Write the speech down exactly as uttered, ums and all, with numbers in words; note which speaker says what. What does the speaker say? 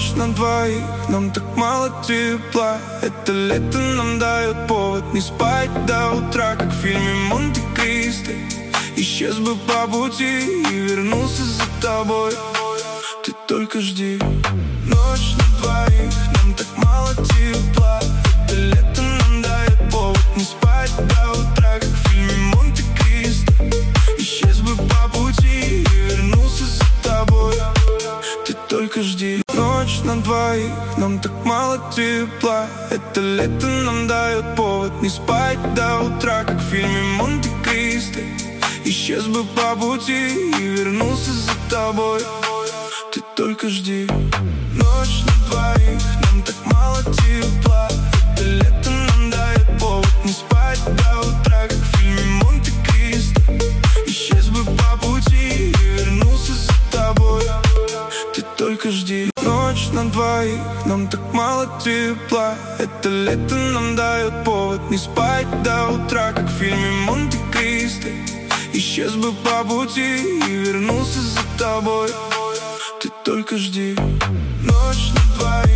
Speaker 1: Ночь на двоих, нам так мало тепла. Это лето нам дает повод не спать до утра, как в фильме «Монте-Кристо». Исчез бы по пути и вернулся за тобой. Ты только жди. Ночь на двоих, нам так мало тепла. Это лето нам дает повод не спать до утра, как в фильме «Монте-Кристо». Исчез бы по пути и вернулся за тобой. Ты только жди. Ночь на двоих, нам так мало тепла. Это лето нам дает повод не спать до утра, как в фильме «Монте-Кристо». Исчез бы по пути и вернулся за тобой. Ты только жди. Ночь на двоих, нам так мало тепла. Это лето нам дает повод не спать до утра, как в фильме «Монте-Кристо». Исчез бы по пути и вернулся за тобой. Ты только жди. Ночь на двоих, нам так мало тепла. Это лето нам дает повод не спать до утра, как в фильме «Монте-Кристо». Исчез бы по пути и вернулся за тобой. Ты только жди. Ночь на двоих.